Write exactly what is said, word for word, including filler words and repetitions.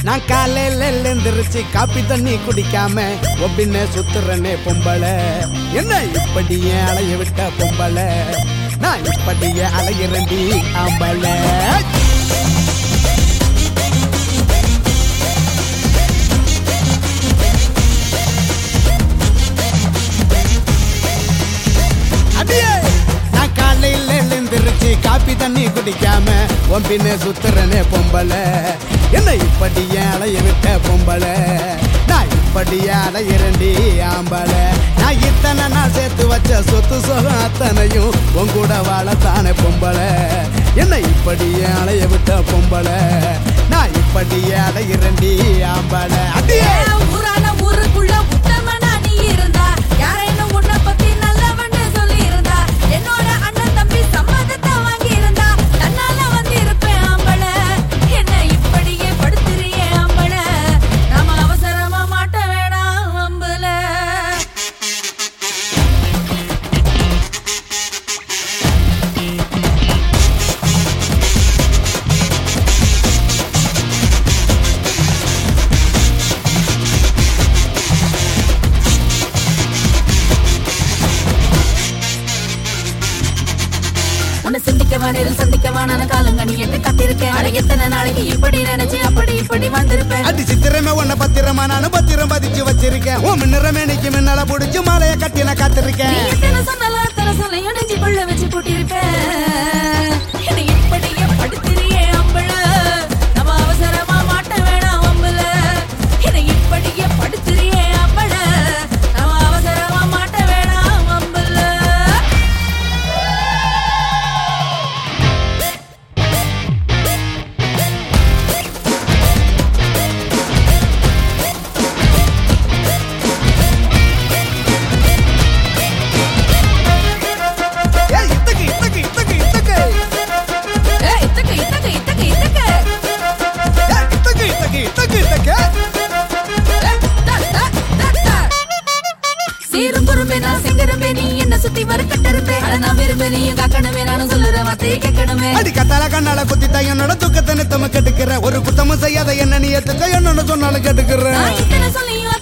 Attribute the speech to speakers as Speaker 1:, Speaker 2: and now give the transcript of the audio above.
Speaker 1: நான் காலையில எழுந்திருச்சு காப்பி தண்ணி குடிக்காம ஒப்பின்னு சுத்துறனே பொம்பளை. என்ன இப்படியே அலைய விட்ட பொம்பளை, நான் இப்படியே அலையிறண்டி ஆம்பளை. நான் காலையில எழுந்திருச்சு காப்பி தண்ணி குடிக்காம ஒம்பின்னு சுத்துறனே பொம்பளை. என்ன இப்படியே அலைய விட்ட பொம்பளை, நான் இப்படியே அலையிறண்டி ஆம்பளை. நான் இத்தனை நான் சேர்த்து வச்ச சொத்து சொகம் அத்தனையும் உங்கூட வாழத்தானே பொம்பளை. என்ன இப்படியே அலைய விட்ட பொம்பளை, நான் இப்படியே அலையிறண்டி ஆம்பளை. அடியே
Speaker 2: ஊரான ஊருக்குள்ள உத்தமனா நீ இருந்தா, யாரேனும் உன்னை பத்தி நல்லவன்னு சொல்லி இருந்தா, என்னோட அண்ணன் தம்பி சம்மதத்தை வாங்கி இருந்தா, தன்னால வந்து இருப்பேன் ஆம்பளை. என்ன இப்படியே படுத்துறியே ஆம்பளை, நாம அவசரமா மாட்ட வேணாம் ஆம்பளை. உன்னை சிந்திக்கவா நேரில் சந்திக்கவா நான் காலங்கனி என்று காத்திருக்கேன். அட எத்தனை நாளைக்கு இப்படி நினைச்சு அப்படி இப்படி வந்திருப்பேன்.
Speaker 1: அடி சித்திரமே உன்னை பத்திரமா நானும் பத்திரம் பதிச்சு வச்சிருக்கேன். உன் மின்னரமே நிக்கு மின்னால புடிச்சு மாலைய கட்டி நான் காத்திருக்கேன்.
Speaker 2: நீ எத்தனை சொன்னாலும் அத்தனை சொல்ல இணைஞ்சு கொள்ள வச்சு போட்டிருப்பேன். என்னை இப்படியே படுத்துறியே ஆம்பளை, நம்ம அவசரமா மாட்ட வேணாம் ஆம்பளை. என்னை இப்படியே படுத்துறியே ஆம்பளை, நம்ம அவசரமா மாட்ட வேணாம் ஆம்பளை.
Speaker 1: ஏய் இத்தக்கு இத்தக்கு இத்தக்கு இத்தக்கு
Speaker 2: ஏய் இத்தக்கு இத்தக்கு இத்தக்கு இத்தக்கு
Speaker 1: ஏய் இத்தக்கு இத்தக்கு இத்தக்கு இத்தக்கு
Speaker 2: ஏய் டா டா டா டா. சீரும் குறும்பே நான் செங்கரும்பே, நீ என்ன சுத்தி மறுக்கட்டருப்பே. அட நான் விரும்பே நீயும் காக்கணுமே, நானும் சொல்லுற வார்த்தையை கேட்கணுமே.
Speaker 1: அடி கத்தால கண்ணால குத்திட்டா என்னோட துக்கத்தை நித்தம கெடுக்கிற. ஒரு குத்தமும் செய்யாத என்ன நீ எத்துக்க என்னன்னு சொன்னாலும் கெடுக்கிற.
Speaker 2: நான் இத்தனை சொல்லியும்